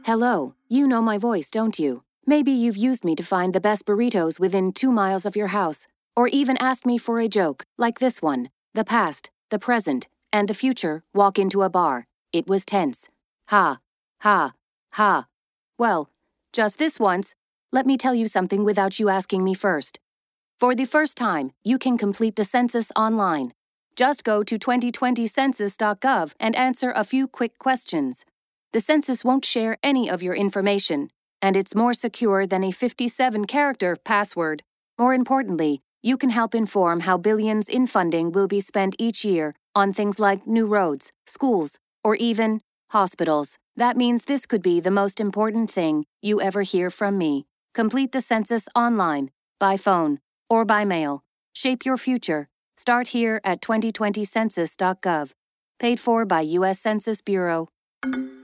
Hello, you know my voice, don't you? Maybe you've used me to find the best burritos within 2 miles of your house, or even asked me for a joke, like this one. The past, the present, and the future walk into a bar. It was tense. Ha, ha, ha. Well, just this once, let me tell you something without you asking me first. For the first time, you can complete the census online. Just go to 2020census.gov and answer a few quick questions. The census won't share any of your information, and it's more secure than a 57-character password. More importantly, you can help inform how billions in funding will be spent each year on things like new roads, schools, or even hospitals. That means this could be the most important thing you ever hear from me. Complete the census online, by phone, or by mail. Shape your future. Start here at 2020census.gov. Paid for by U.S. Census Bureau.